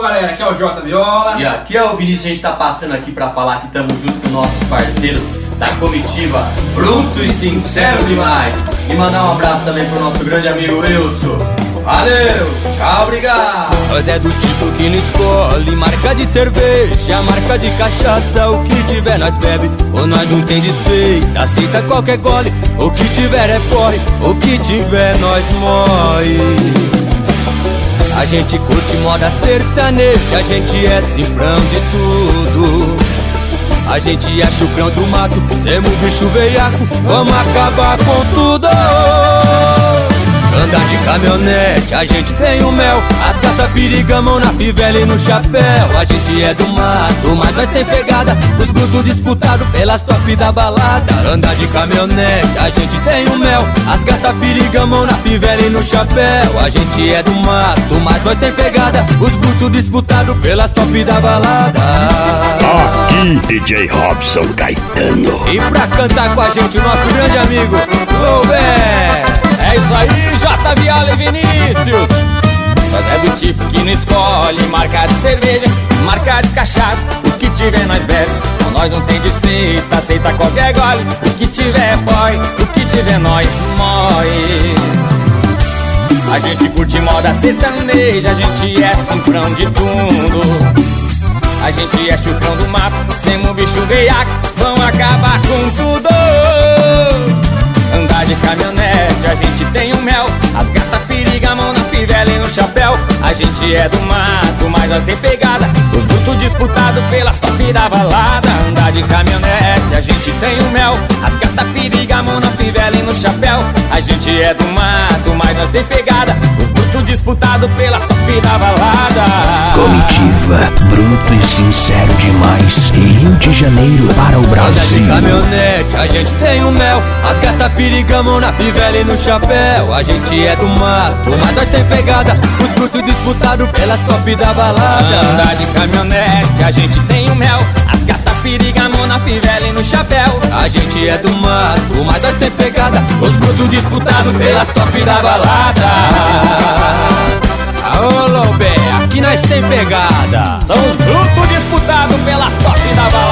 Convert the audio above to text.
galera, aqui é o Jota Viola. E aqui é o Vinícius, a gente tá passando aqui pra falar que estamos junto com nossos parceiros da comitiva Bruto e Sincero Demais. E mandar um abraço também pro nosso grande amigo Wilson. Valeu, tchau, obrigado. Nós é do tipo que não escolhe marca de cerveja, marca de cachaça, o que tiver nós bebe, ou nós não tem desfeita, aceita qualquer gole, o que tiver é porre, o que tiver nós morre. A gente curte moda sertaneja, a gente é simprão de tudo. A gente é chucrão do mato, semo bicho veiaco, vamos acabar com tudo. Anda de caminhonete, a gente tem o mel, as gata perigamão na fivela e no chapéu. A gente é do mato, mas nós tem pegada, os brutos disputados pelas top da balada. Anda de caminhonete, a gente tem o mel, as gata perigamão na fivela e no chapéu. A gente é do mato, mas nós tem pegada, os brutos disputados pelas top da balada. Aqui, DJ Robson Caetano. E pra cantar com a gente o nosso grande amigo Loubé. É isso aí, Jota Viola e Vinícius. Nós é do tipo que não escolhe marca de cerveja, marca de cachaça, o que tiver nós bebe, com nós não tem desfeita, aceita qualquer gole, o que tiver boy, o que tiver nós morre. A gente curte moda sertaneja, a gente é simprão de tudo. A gente é chucrão do mato, semo bicho veiaco, vão acabar com tudo. Andar de caminhonete, a gente tem o mel, as gata perigamão na fivela e no chapéu. A gente é do mato, mas nós tem pegada, os brutos disputados pelas top da balada. Andar de caminhonete, a gente tem o mel, as gata perigamão na fivela e no chapéu. A gente é do mato, mas nós tem pegada, os brutos disputados pelas top da balada. Comitiva Bruto e Sincero Demais, Rio de Janeiro para o Brasil. Anda de caminhonete, a gente tem o mel, as gata perigamão na fivela e no chapéu. A gente é do mato, mas nós tem pegada, os brutos disputados pelas top da balada. Anda de caminhonete, a gente tem o mel, as gata perigamão na fivela e no chapéu. A gente é do mato, mas nós tem pegada, os brutos disputados pelas top da balada. Aô, Loubé, aqui nós tem pegada, são os brutos disputados pelas top da balada.